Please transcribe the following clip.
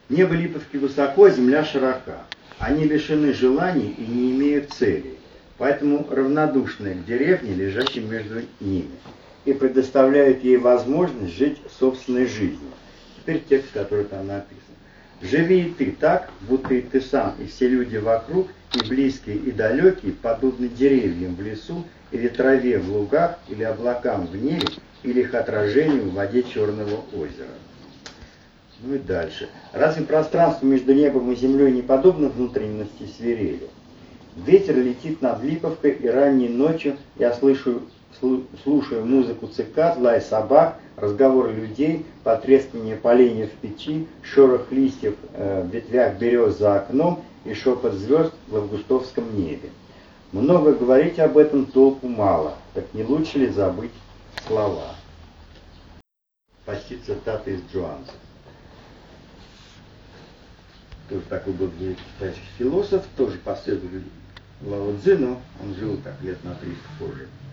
Небо Липовки высоко, земля широка. Они лишены желаний и не имеют целей, поэтому равнодушны к деревне, лежащей между ними, и предоставляют ей возможность жить собственной жизнью. Теперь текст, который там написан. «Живи и ты так, будто и ты сам, и все люди вокруг, и близкие, и далекие, подобны деревьям в лесу, или траве в лугах, или облакам в небе, или их отражению в воде Черного озера». Ну и дальше. «Разве пространство между небом и землей не подобно внутренности свирели? Ветер летит над Липовкой, и ранней ночью я слушаю музыку цикад, лай собак, разговоры людей, потрескивание поленьев в печи, шорох листьев в ветвях берез за окном и шепот звезд в августовском небе. Много говорить об этом, толку мало, так не лучше ли забыть слова?» Почти цитата из Джуанца. Тоже такой был китайский философ, тоже последователь Лао Цзы, но он жил так лет на 300 позже.